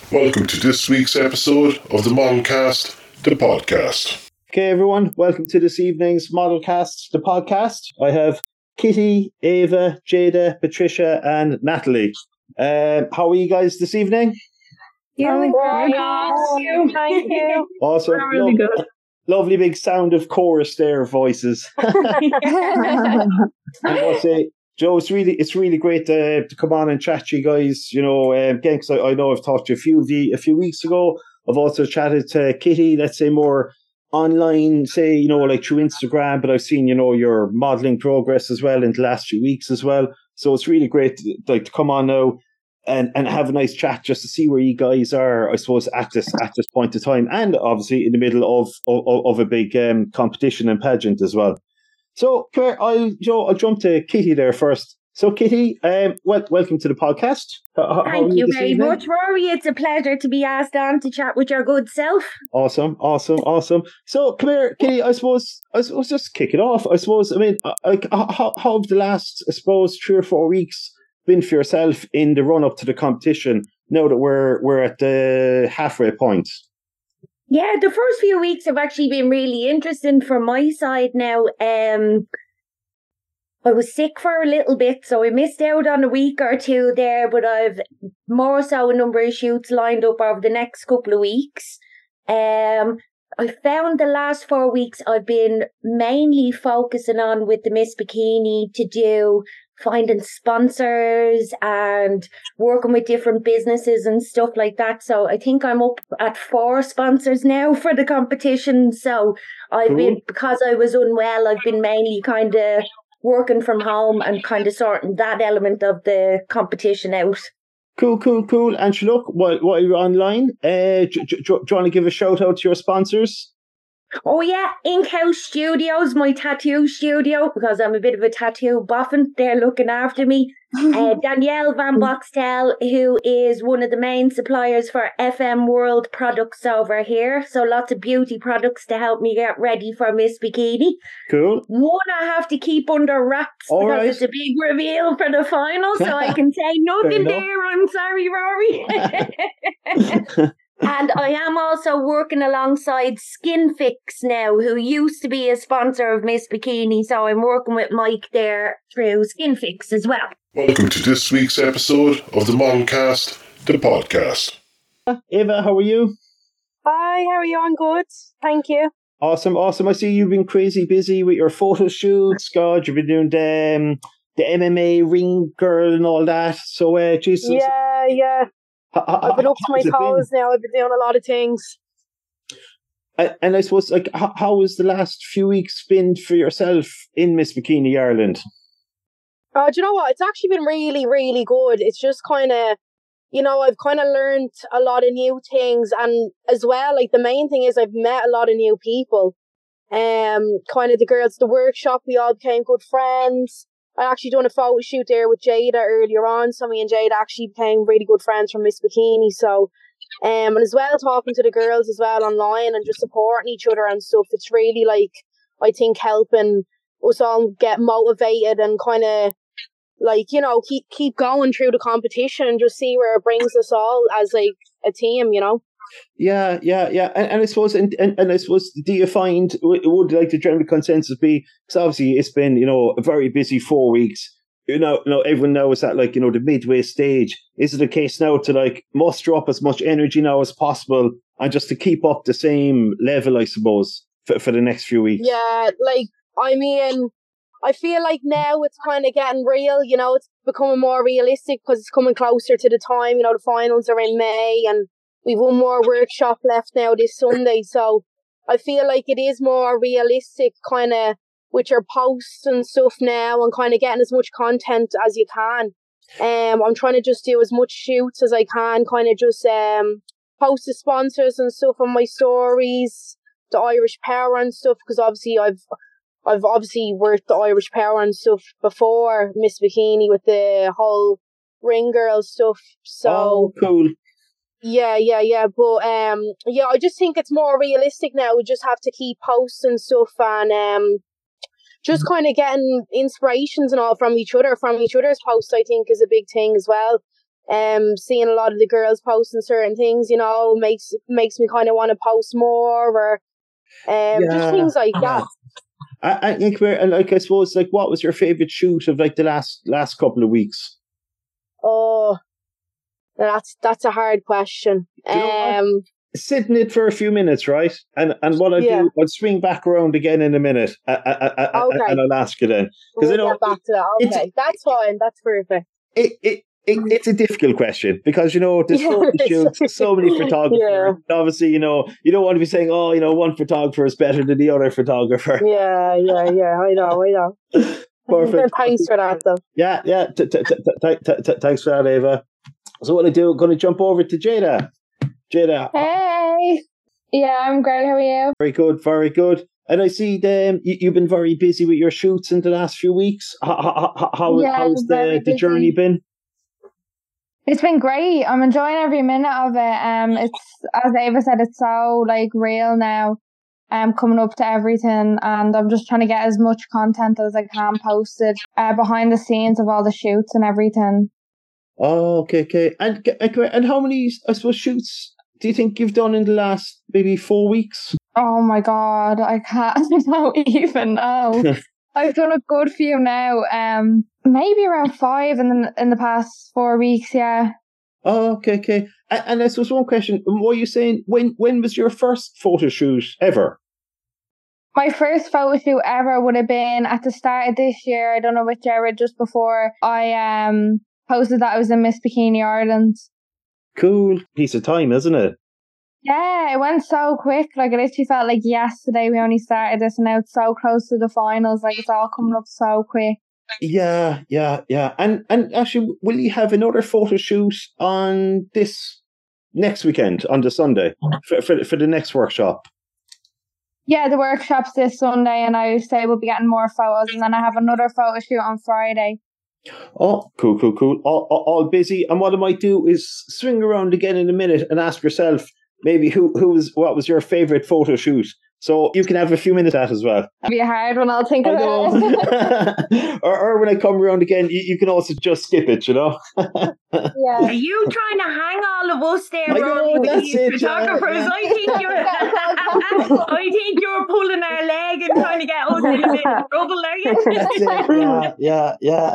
Welcome to this week's episode of the Modelcast, the podcast. Okay, everyone, welcome to this evening's Modelcast, the podcast. I have Kitty, Ava, Jada, Patricia, and Natalie. How are you guys this evening? Thank you. Awesome. Really good. Lovely big sound of chorus there, voices. I must say, Joe, it's really great to come on and chat to you guys. You know, again, because I know I've talked to a few weeks ago. I've also chatted to Kitty, let's say more online, say, you know, like through Instagram, but I've seen, you know, your modelling progress as well in the last few weeks as well. So it's really great to come on now and have a nice chat just to see where you guys are, I suppose, at this point of time, and obviously in the middle of a big competition and pageant as well. So, come here, I'll jump to Kitty there first. So, Kitty, welcome to the podcast. Thank you very much, Rory. It's a pleasure to be asked on to chat with your good self. Awesome. So, come here, Kitty. I suppose just kick it off. I suppose, I mean, like, how have the last, I suppose, 3 or 4 weeks been for yourself in the run up to the competition? Now that we're at the halfway point. Yeah, the first few weeks have actually been really interesting from my side now. I was sick for a little bit, so I missed out on a week or two there, but I've more so a number of shoots lined up over the next couple of weeks. I found the last 4 weeks I've been mainly focusing on with the Miss Bikini to do finding sponsors and working with different businesses and stuff like that. So I think I'm up at 4 sponsors now for the competition. So I've been, because I was unwell, I've been mainly kind of working from home and kind of sorting that element of the competition out. Cool. And look, while you're online, do you want to give a shout out to your sponsors? Oh yeah, Inkhouse Studios, my tattoo studio, because I'm a bit of a tattoo boffin. They're looking after me. Danielle Van Boxtel, who is one of the main suppliers for FM World products over here. So lots of beauty products to help me get ready for Miss Bikini. Cool. One I have to keep under wraps because it's a big reveal for the final, so I can say nothing there. I'm sorry, Rory. And I am also working alongside Skin Fix now, who used to be a sponsor of Miss Bikini. So I'm working with Mike there through Skin Fix as well. Welcome to this week's episode of the Modelcast, the podcast. Ava, how are you? Hi, how are you? I'm good. Thank you. Awesome. I see you've been crazy busy with your photo shoots. God, you've been doing the MMA ring girl and all that. So, Jesus. Yeah. I've been up to my toes now. I've been doing a lot of things. And I suppose, like, how has the last few weeks been for yourself in Miss Bikini Ireland? Do you know what? It's actually been really, really good. It's just kind of, you know, I've kind of learned a lot of new things. And as well, like, the main thing is I've met a lot of new people. Kind of the girls, the workshop, we all became good friends. I actually done a photo shoot there with Jada earlier on. So me and Jada actually became really good friends from Miss Bikini. So, and as well, talking to the girls as well online and just supporting each other and stuff. It's really, like, I think helping us all get motivated and kind of, like, you know, keep going through the competition and just see where it brings us all as, like, a team, you know. Yeah. And I suppose, and I suppose, do you find, would like the general consensus be, because obviously it's been, you know, a very busy 4 weeks, you know, everyone knows that, like, you know, the midway stage, is it a case now to, like, muster up as much energy now as possible and just to keep up the same level, I suppose, for the next few weeks? Yeah, like, I mean, I feel like now it's kind of getting real, you know, it's becoming more realistic because it's coming closer to the time, you know, the finals are in May and we've one more workshop left now this Sunday, so I feel like it is more realistic kind of with your posts and stuff now and kind of getting as much content as you can. I'm trying to just do as much shoots as I can, kind of just post the sponsors and stuff on my stories, the Irish Power and stuff, because obviously I've obviously worked the Irish Power and stuff before Miss Bikini with the whole ring girl stuff. So cool. Yeah. But I just think it's more realistic now. We just have to keep posting stuff and just kind of getting inspirations and all from each other, from each other's posts, I think is a big thing as well. seeing a lot of the girls posting certain things, you know, makes me kind of want to post more, or just things like that. I think I suppose, like, what was your favourite shoot of like the last couple of weeks? Oh, that's a hard question. Sit in it for a few minutes, right? And what I do, I'll swing back around again in a minute, and I'll ask you then. Because we'll get back to that. Okay, that's fine. That's perfect. It's a difficult question because, you know, there's so many shoots, so many photographers. Yeah. Obviously, you know, you don't want to be saying, oh, you know, one photographer is better than the other photographer. Yeah. I know. Perfect. Thanks for that, though. Yeah. Thanks for that, Ava. So what I do, I'm going to jump over to Jada. Jada. Hey. Yeah, I'm great. How are you? Very good, very good. And I see you've been very busy with your shoots in the last few weeks. How's the journey been? It's been great. I'm enjoying every minute of it. It's, as Ava said, it's so like real now. Coming up to everything, and I'm just trying to get as much content as I can posted behind the scenes of all the shoots and everything. Oh, okay. And how many, I suppose, shoots do you think you've done in the last maybe 4 weeks? Oh my God, I don't even know. I've done a good few now. Maybe around 5 in the past 4 weeks, yeah. Oh, okay. And I suppose one question, what are you saying, when was your first photo shoot ever? My first photo shoot ever would have been at the start of this year. I don't know which era, just before I posted that I was in Miss Bikini Ireland. Cool piece of time, isn't it? Yeah, it went so quick. Like, it literally felt like yesterday we only started this, and now it's so close to the finals. Like, it's all coming up so quick. Yeah. And actually, will you have another photo shoot on this next weekend, on the Sunday, for the next workshop? Yeah, the workshop's this Sunday, and I say we'll be getting more photos, and then I have another photo shoot on Friday. Oh, cool. All busy. And what I might do is swing around again in a minute and ask yourself, maybe what was your favourite photo shoot? So you can have a few minutes at that as well. It'll be a hard one, I'll think about it. or when I come around again, you can also just skip it, you know? Yeah. Are you trying to hang all of us there, Rory, with these photographers? Yeah. I think you're pulling our leg and trying to get us in a bit of trouble, are you? Yeah.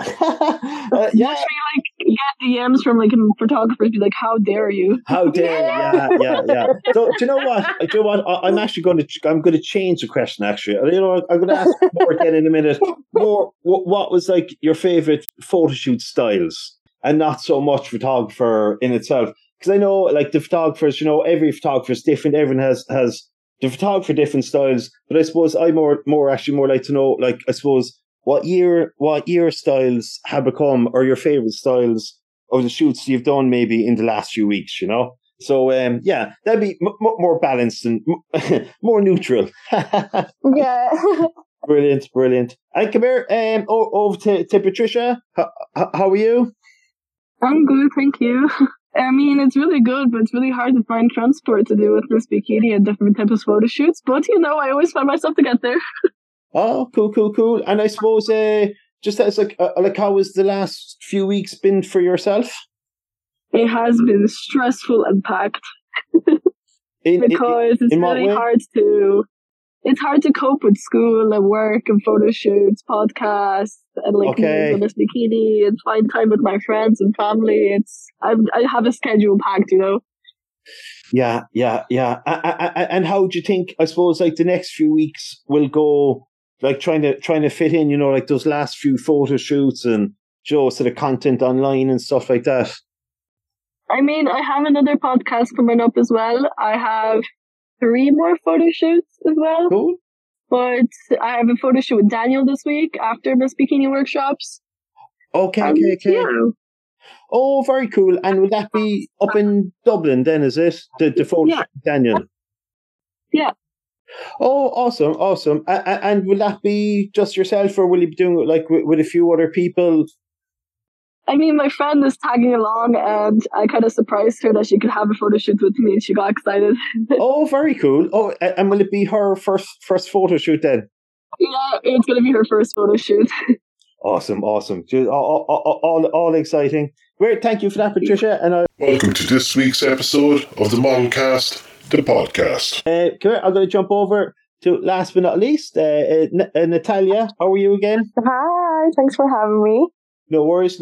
Like get DMs from like photographers, be like, "How dare you? How dare you?" Yeah. So, do you know what? I'm actually going to change the question. Actually, you know, I'm going to ask more again in a minute. More, what was like your favorite photo shoot styles, and not so much photographer in itself? Because I know, like, the photographers, you know, every photographer is different. Everyone has the photographer different styles. But I suppose I more like to know, like, I suppose, what year styles have become, or your favorite styles of the shoots you've done maybe in the last few weeks, you know? So, that'd be more balanced and more neutral. Yeah. Brilliant. And come here, over to Patricia. How are you? I'm good, thank you. I mean, it's really good, but it's really hard to find transport to do with Miss Bikini and different types of photo shoots. But, you know, I always find myself to get there. Oh, cool. And I suppose, just as like how has the last few weeks been for yourself? It has been stressful and packed because it's really hard to cope with school and work and photo shoots, podcasts, and like Miss Bikini, and find time with my friends and family. I have a schedule packed, you know. Yeah. And how do you think, I suppose, like the next few weeks will go? Like trying to fit in, you know, like those last few photo shoots and show sort of content online and stuff like that. I mean, I have another podcast coming up as well. I have 3 more photo shoots as well. Cool. But I have a photo shoot with Daniel this week after Miss Bikini workshops. Okay. Yeah. Oh, very cool. And will that be up in Dublin then, is it? The photo shoot with Daniel? Yeah. Oh, awesome. And will that be just yourself, or will you be doing it like with a few other people? I mean, my friend is tagging along, and I kind of surprised her that she could have a photo shoot with me, and she got excited. Oh, very cool. Oh, and will it be her first photo shoot then? Yeah, it's going to be her first photo shoot. Awesome. All exciting. Great, thank you for that, Patricia. And welcome to this week's episode of the Moncast, the podcast. Come here, I'm going to jump over to last but not least, Natalia. How are you again? Hi, thanks for having me. No worries.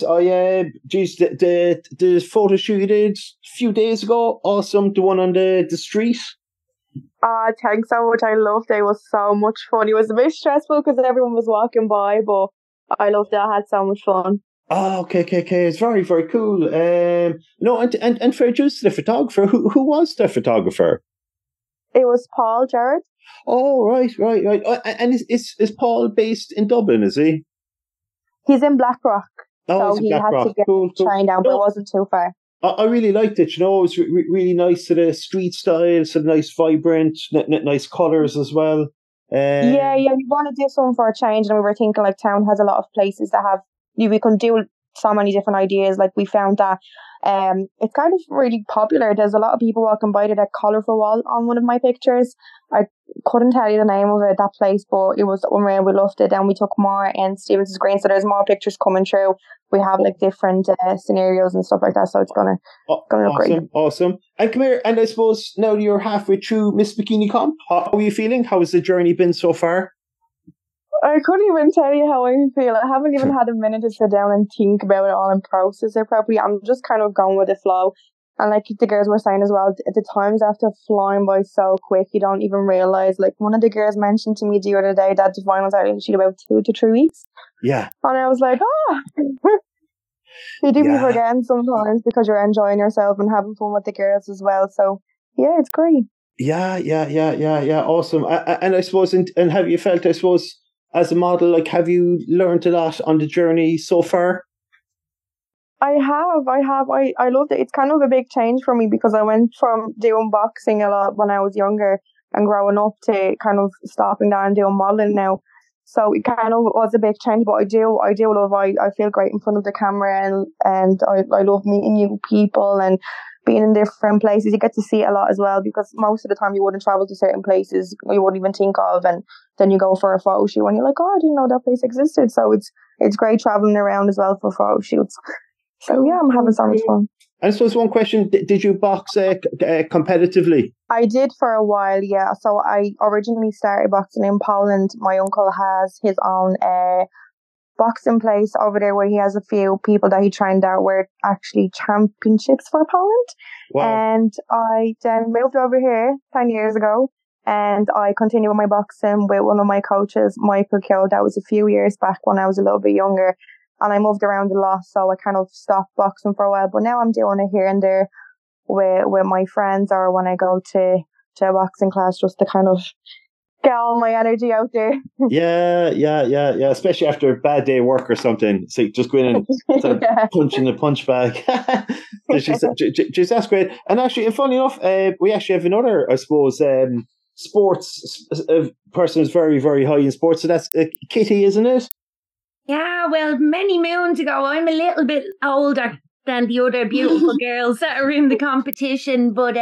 The photo shoot you did a few days ago, awesome. The one on the street. Thanks so much. I loved it. It was so much fun. It was a bit stressful because everyone was walking by, but I loved it. I had so much fun. Oh, okay. It's very, very cool. No, and for just the photographer, who was the photographer? It was Paul Jarrett. Oh, right. And is Paul based in Dublin, is he? He's in Blackrock. Oh, so he had to get trained down, but it wasn't too far. I really liked it, you know. It was really nice, sort of street style, sort of nice, vibrant, nice colours as well. Yeah, we want to do something for a change, and we were thinking like town has a lot of places that have, we can do so many different ideas. Like we found that it's kind of really popular. There's a lot of people walking by to that colourful wall on one of my pictures. I couldn't tell you the name of it, that place, but it was unreal. We loved it. And we took more in Stevenson's Green, so there's more pictures coming through. We have like different scenarios and stuff like that, so it's gonna look great. Awesome. And come here, and I suppose now you're halfway through Miss Bikini Comp. How are you feeling? How has the journey been so far? I couldn't even tell you how I feel. I haven't even had a minute to sit down and think about it all and process it properly. I'm just kind of going with the flow. And like the girls were saying as well, the time's after flying by so quick, you don't even realise. Like one of the girls mentioned to me the other day that the finals are in about 2 to 3 weeks. Yeah. And I was like, you do be forgetting sometimes because you're enjoying yourself and having fun with the girls as well. So yeah, it's great. Yeah. Awesome. And I suppose, and have you felt, I suppose, as a model, like, have you learned a lot on the journey so far? I have. I loved it. It's kind of a big change for me because I went from doing boxing a lot when I was younger and growing up to kind of stopping down and doing modelling now. So it kind of was a big change, but I do love, I feel great in front of the camera and I love meeting new people and being in different places. You get to see it a lot as well because most of the time you wouldn't travel to certain places you wouldn't even think of, and then you go for a photo shoot and you're like, oh, I didn't know that place existed. So it's great traveling around as well for photo shoots. So yeah, I'm having so much fun. And I suppose one question, did you box competitively? I did for a while, yeah. So I originally started boxing in Poland. My uncle has his own boxing place over there where he has a few people that he trained out were actually championships for Poland. Wow. And I then moved over here 10 years ago and I continued with my boxing with one of my coaches, Michael Kyo. That was a few years back when I was a little bit younger. And I moved around a lot, so I kind of stopped boxing for a while. But now I'm doing it here and there with my friends or when I go to a boxing class just to kind of get all my energy out there. Yeah. Especially after a bad day of work or something. So just go in and start punching the punch bag. Just that's great. And actually, and funny enough, we actually have another, I suppose, sports person who's very, very high in sports. So that's Kitty, isn't it? Yeah, well, many moons ago, I'm a little bit older than the other beautiful girls that are in the competition, but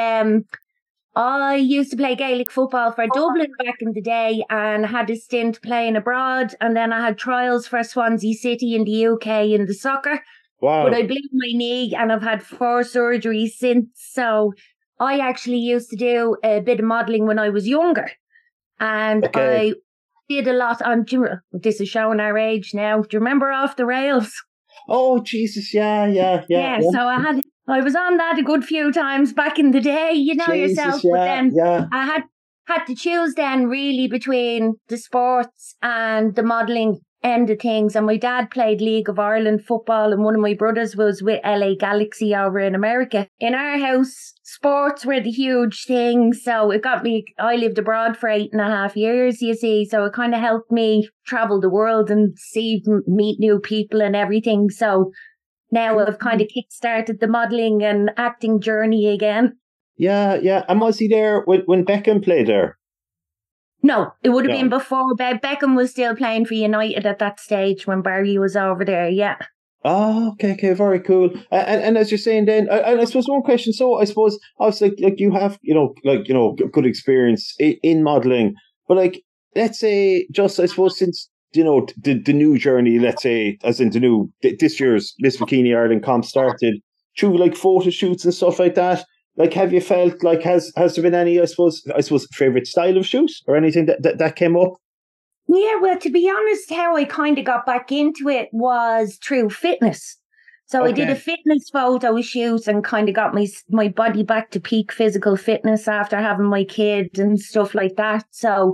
I used to play Gaelic football for Dublin back in the day and had a stint playing abroad, and then I had trials for Swansea City in the UK in the soccer. Wow. But I blew my knee and I've had 4 surgeries since, so I actually used to do a bit of modelling when I was younger, and I did a lot on, this is showing our age now. Do you remember Off the Rails? Oh, Jesus, yeah. So I was on that a good few times back in the day, you know yourself. But then I had to choose then really between the sports and the modelling end of things. And my dad played League of Ireland football and one of my brothers was with LA Galaxy over in America. In our house, sports were the huge thing. So it got me, I lived abroad for 8.5 years, you see. So it kind of helped me travel the world and meet new people and everything. So now I've kind of kick-started the modelling and acting journey again. Yeah. And was he there when Beckham played there? No, it would have been before. Beckham was still playing for United at that stage when Barry was over there, yeah. Oh, okay, very cool. And as you're saying then, I suppose one question, so I suppose, obviously, like you have, good experience in modelling, but like, let's say, just, I suppose, since the new journey, let's say, as in this year's Miss Bikini Ireland comp started, through like photo shoots and stuff like that? Like, have you felt like, has there been any, I suppose, favourite style of shoot or anything that came up? Yeah, well, to be honest, how I kind of got back into it was through fitness. So I did a fitness photo shoot and kind of got my body back to peak physical fitness after having my kid and stuff like that. So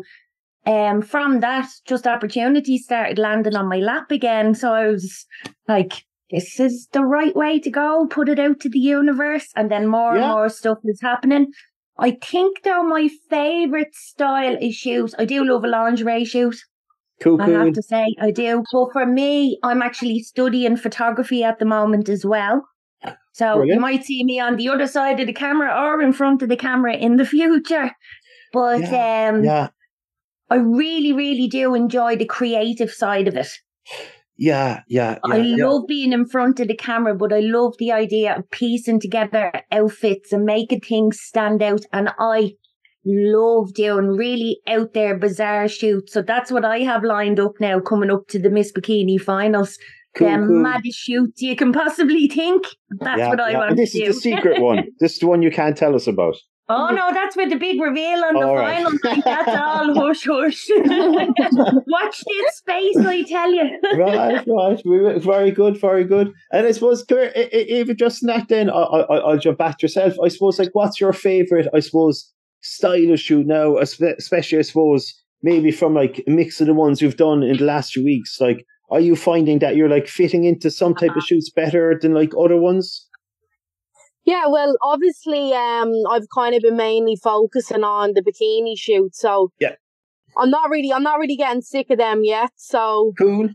from that, just opportunities started landing on my lap again. So I was like, this is the right way to go. Put it out to the universe. And then more and more stuff is happening. I think, though, my favourite style is shoot. I do love a lingerie shoot. Cool. I have to say, I do. But for me, I'm actually studying photography at the moment as well. So you might see me on the other side of the camera or in front of the camera in the future. But I really, really do enjoy the creative side of it. I love being in front of the camera, but I love the idea of piecing together outfits and making things stand out. And I love doing really out there bizarre shoots. So that's what I have lined up now, coming up to the Miss Bikini finals. The maddest shoots you can possibly think. That's what I want to do. This is the secret one. This is the one you can't tell us about. Oh no, that's with the big reveal on the final night. That's all hush hush. Watch this space, I tell you. Right. Very good, very good. And I suppose, even just in that, then I'll jump back to yourself. I suppose, like, what's your favourite, I suppose, style of shoot now, especially, I suppose, maybe from like a mix of the ones you've done in the last few weeks? Like, are you finding that you're like fitting into some type of shoots better than like other ones? Yeah, well, obviously, I've kind of been mainly focusing on the bikini shoot, so I'm not really getting sick of them yet. So cool.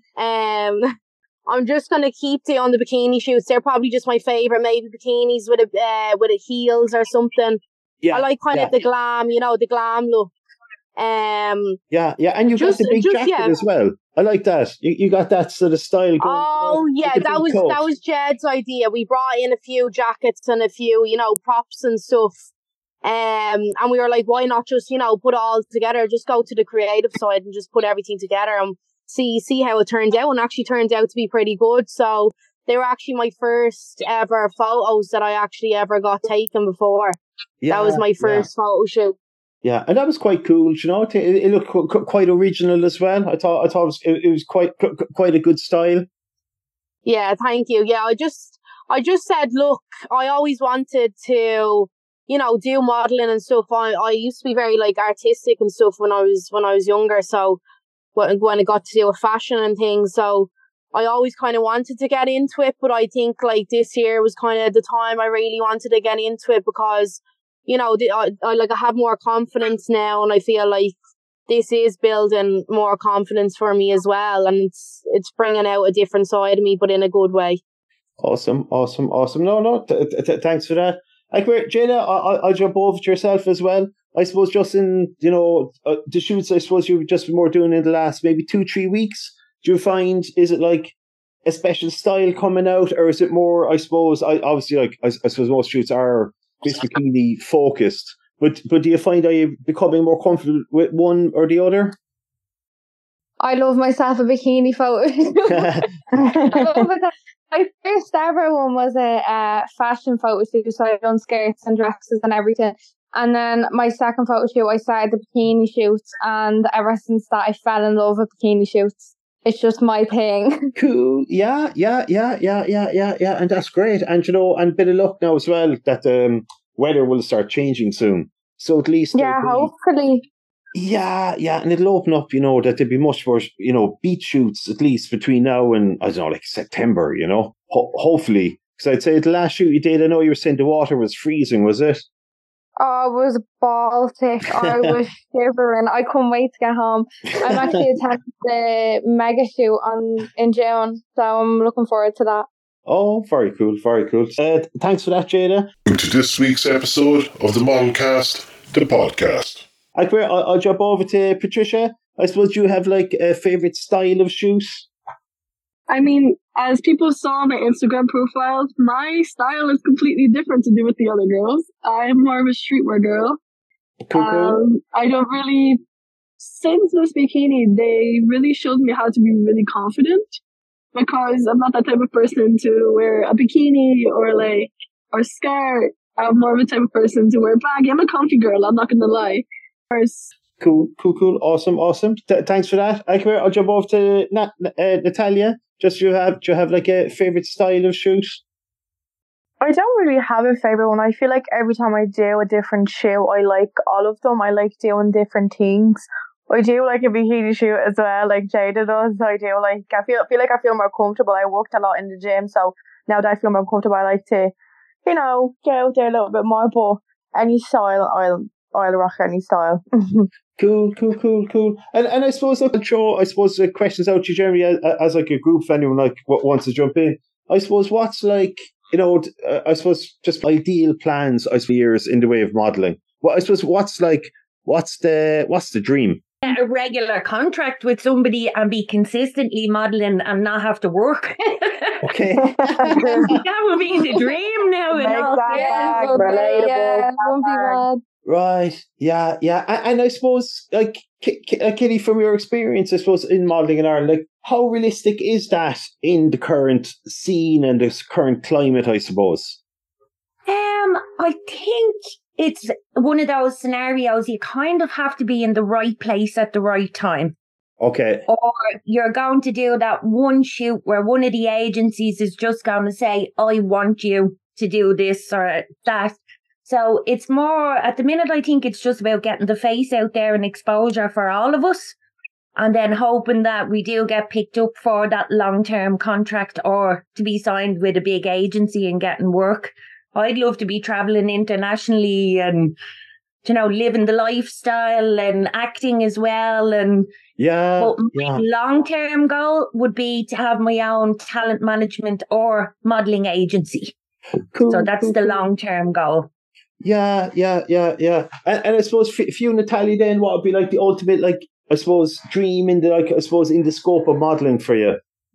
I'm just gonna keep on the bikini shoots. They're probably just my favorite. Maybe bikinis with a heels or something. Yeah, I like kind of the glam, the glam look. And you got the big jacket as well. I like that. You got that sort of style going. Oh yeah, that was Jed's idea. We brought in a few jackets and a few, props and stuff. And we were like, why not just, put it all together? Just go to the creative side and just put everything together and see how it turned out. And actually turned out to be pretty good. So they were actually my first ever photos that I actually ever got taken before. That was my first photo shoot. Yeah, and that was quite cool. It looked quite original as well. I thought it was quite a good style. Yeah, thank you. Yeah, I just said, look, I always wanted to, do modeling and stuff. I used to be very like artistic and stuff when I was younger. So when I got to do with fashion and things, so I always kind of wanted to get into it. But I think like this year was kind of the time I really wanted to get into it because, I have more confidence now, and I feel like this is building more confidence for me as well, and it's bringing out a different side of me, but in a good way. Awesome. No, thanks for that. Like, Jada, I'll jump over to yourself as well. I suppose just in the shoots, I suppose you've just been more doing in the last maybe 2-3 weeks. Do you find, is it like a special style coming out, or is it more, I suppose, I suppose most shoots are Miss Bikini focused, but do you find are you becoming more comfortable with one or the other? I love myself a bikini photo. My first ever one was a fashion photo shoot, so I've done skirts and dresses and everything. And then my second photo shoot, I started the bikini shoots, and ever since that, I fell in love with bikini shoots. It's just my thing. Cool. Yeah. And that's great. And, and a bit of luck now as well that weather will start changing soon. So at least... Yeah, hopefully. Yeah. And it'll open up, that there'll be much more, beach shoots at least between now and, I don't know, like September, hopefully. Because I'd say the last shoot you did, I know you were saying the water was freezing, was it? Oh, it was Baltic. I was shivering. I couldn't wait to get home. I'm actually attending the mega shoot in June, so I'm looking forward to that. Oh, very cool, very cool. Thanks for that, Jada. To this week's episode of the Moncast, the podcast. I'll jump over to Patricia. I suppose you have like a favourite style of shoot? I mean, as people saw my Instagram profile, my style is completely different to do with the other girls. I'm more of a streetwear girl. Cool. I don't really since Miss Bikini, they really showed me how to be really confident, because I'm not that type of person to wear a bikini or skirt. I'm more of a type of person to wear baggy. I'm a comfy girl, I'm not gonna lie. Cool. Awesome. Thanks for that. I'll jump off to Natalia. Just do you have like a favorite style of shoot? I don't really have a favorite one. I feel like every time I do a different shoot, I like all of them. I like doing different things. I do like a bikini shoot as well, like Jada does. I do like, I feel like I feel more comfortable. I worked a lot in the gym, so now that I feel more comfortable, I like to, get out there a little bit more. But any style, I'll rock any style. Cool. And I suppose I'll throw questions out to you, Jeremy, as like a group, if anyone like wants to jump in. I suppose what's like, I suppose just ideal plans, I suppose, years in the way of modelling. Well, I suppose what's the dream? A regular contract with somebody and be consistently modelling and not have to work. Okay. That would be the dream now. Relatable. Right. Yeah. And I suppose, like, Kitty, from your experience, I suppose, in modelling in Ireland, like, how realistic is that in the current scene and this current climate, I suppose? I think it's one of those scenarios you kind of have to be in the right place at the right time. Okay. Or you're going to do that one shoot where one of the agencies is just going to say, I want you to do this or that. So it's more, at the minute, I think it's just about getting the face out there and exposure for all of us. And then hoping that we do get picked up for that long-term contract or to be signed with a big agency and getting work. I'd love to be travelling internationally and, living the lifestyle and acting as well. And but my long-term goal would be to have my own talent management or modelling agency. Cool. So that's the long-term goal. Yeah. And I suppose for you, Natalia, then what would be like the ultimate, like, I suppose, dream in the scope of modelling for you?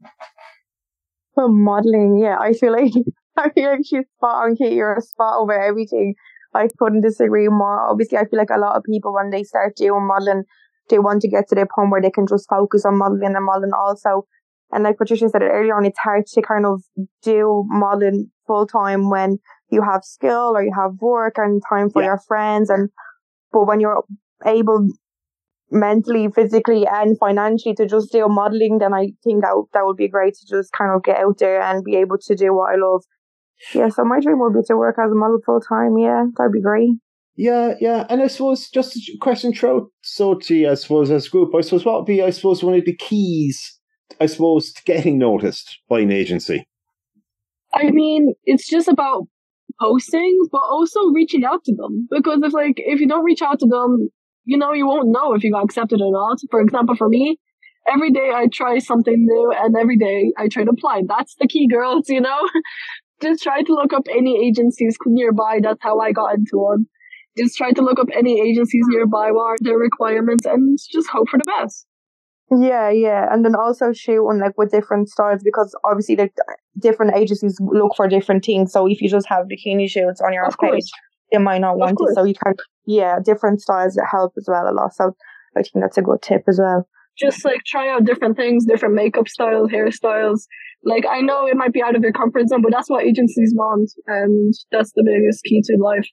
For modelling, yeah, I feel like she's spot on, Kate. You're a spot over everything. I couldn't disagree more. Obviously, I feel like a lot of people, when they start doing modelling, they want to get to the point where they can just focus on modelling and modelling also. And like Patricia said earlier on, it's hard to kind of do modelling full time when you have skill or you have work and time for your friends. But when you're able mentally, physically and financially to just do modelling, then I think that would be great to just kind of get out there and be able to do what I love. Yeah, so my dream would be to work as a model full time. Yeah, that'd be great. Yeah. And I suppose just a question to you, I suppose, as a group, I suppose what would be, I suppose, one of the keys, I suppose, to getting noticed by an agency? I mean, it's just about posting, but also reaching out to them. Because if you don't reach out to them, you won't know if you got accepted or not. For example, for me, every day I try something new and every day I try to apply. That's the key, girls, Just try to look up any agencies nearby. That's how I got into one. Just try to look up any agencies nearby, what are their requirements, and just hope for the best. Yeah. And then also shooting with different styles, because obviously different agencies look for different things. So if you just have bikini shoots on your page, they might not want it. So you can, different styles that help as well a lot. So I think that's a good tip as well. Just try out different things, different makeup styles, hairstyles. I know it might be out of your comfort zone, but that's what agencies want. And that's the biggest key to life.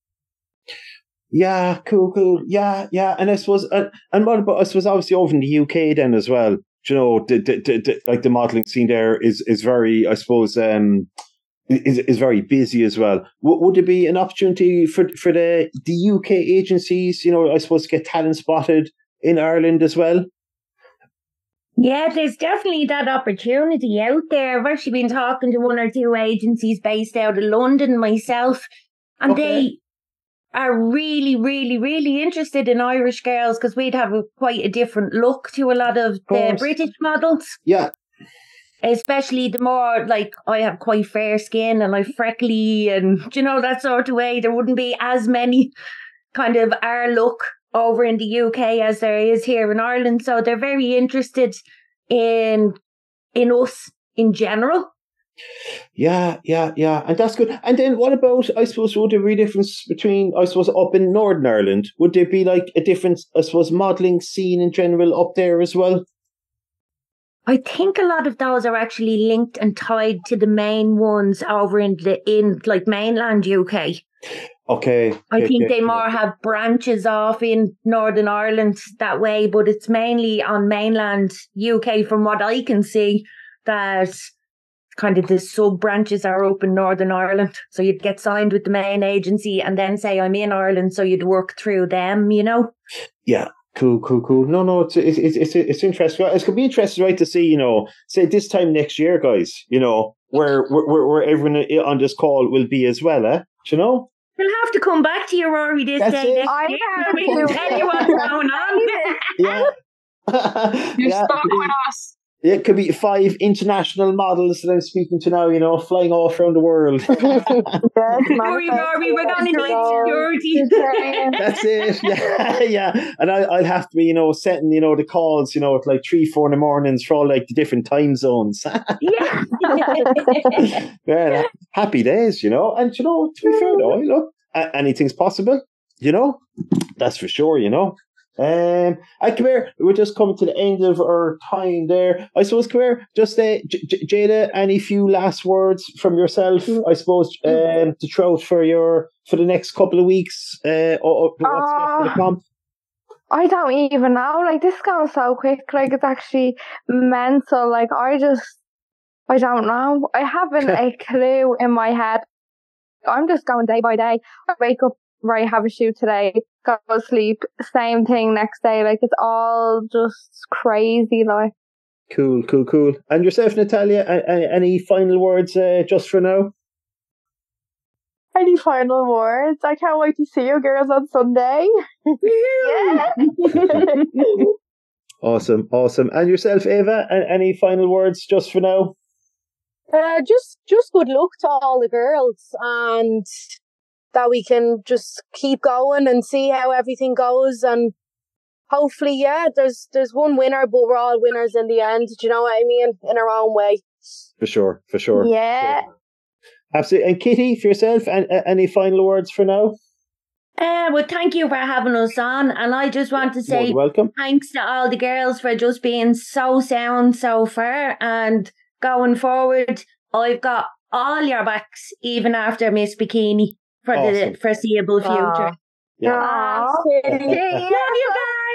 Yeah, cool. Yeah. And I suppose, and what about, I suppose, obviously over in the UK then as well, the modelling scene there is very, I suppose, is very busy as well. Would there be an opportunity for the UK agencies, I suppose, to get talent spotted in Ireland as well? Yeah, there's definitely that opportunity out there. I've actually been talking to one or two agencies based out of London myself, and they are really, really, really interested in Irish girls because we'd have quite a different look to a lot of the British models. Yeah. Especially the more, I have quite fair skin and I'm freckly and, that sort of way. There wouldn't be as many kind of our look over in the UK as there is here in Ireland. So they're very interested in us in general. Yeah, and that's good. And then what about, I suppose, would there be a difference between, I suppose, up in Northern Ireland? Would there be like a difference, I suppose, modelling scene in general up there as well? I think a lot of those are actually linked and tied to the main ones over in like mainland UK. Okay. I think they more have branches off in Northern Ireland that way, but it's mainly on mainland UK from what I can see that kind of the sub branches are up in Northern Ireland. So you'd get signed with the main agency and then say I'm in Ireland, so you'd work through them, you know? Yeah. Cool. No, it's interesting. It's gonna be interesting, right, to see, you know, say this time next year, guys, you know, where everyone on this call will be as well, you know? We'll have to come back to you, Rory, this That's day it. next year. We can tell you what's going on. Yeah. You're stuck with us. It could be 5 international models that I'm speaking to now, you know, flying off around the world. Rory, we're going to need security. That's it. Yeah. And I'll have to be, you know, setting, you know, the calls, you know, at like 3-4 in the mornings for all like the different time zones. Yeah. Yeah. Happy days, you know. And, you know, to be fair though, look, anything's possible, you know. That's for sure, you know. Come here, we're just coming to the end of our time there. I suppose, come here, just Jada, any few last words from yourself, I suppose, to throw out for the next couple of weeks, or what's left to come? I don't even know. Like, this is going so quick. Like, it's actually mental. Like, I don't know. I haven't a clue in my head. I'm just going day by day. I wake up, right, have a shoot today, go to sleep, same thing next day. Like, it's all just crazy, like. Cool. And yourself, Natalia, any final words just for now? Any final words? I can't wait to see you girls on Sunday. Yeah. Awesome. And yourself, Ava, any final words just for now? Just good luck to all the girls, and that we can just keep going and see how everything goes, and hopefully, there's one winner, but we're all winners in the end. Do you know what I mean? In our own way. For sure. Yeah. Absolutely. And Kitty, for yourself, any final words for now? Well, thank you for having us on, and I just want to say welcome. Thanks to all the girls for just being so sound so far, and going forward, I've got all your backs, even after Miss Bikini, for the foreseeable future. Yeah. Love you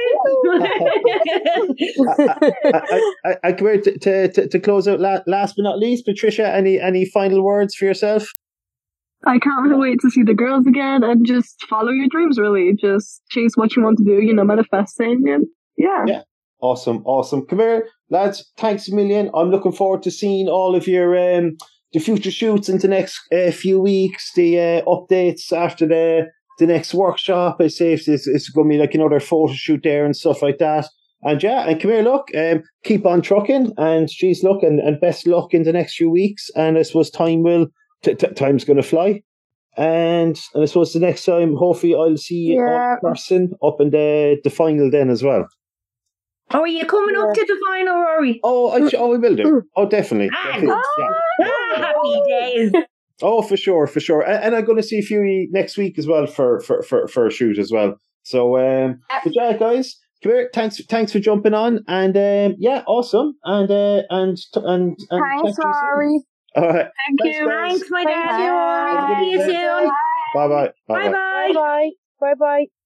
guys. I come here to close out. Last but not least, Patricia, any final words for yourself? I can't wait to see the girls again, and just follow your dreams, really. Just chase what you want to do, you know, manifesting, and yeah. Awesome. Come here, lads. Thanks a million. I'm looking forward to seeing all of your the future shoots in the next few weeks, the updates after the next workshop. I say it's going to be like another photo shoot there and stuff like that. And and come here, look, keep on trucking, and geez, look, and best luck in the next few weeks. And I suppose time's going to fly. And I suppose the next time, hopefully, I'll see you in person up in the final then as well. Oh, are you coming up to the final, Rory? Oh, we will do. Oh, definitely. Happy days. Oh, for sure. And I'm going to see a few next week as well for a shoot as well. So, but yeah, guys, come here. Thanks for jumping on. And awesome. And thanks, Rory. All right. Thank you. Thanks, my dad. See you soon. Bye. Bye. Bye.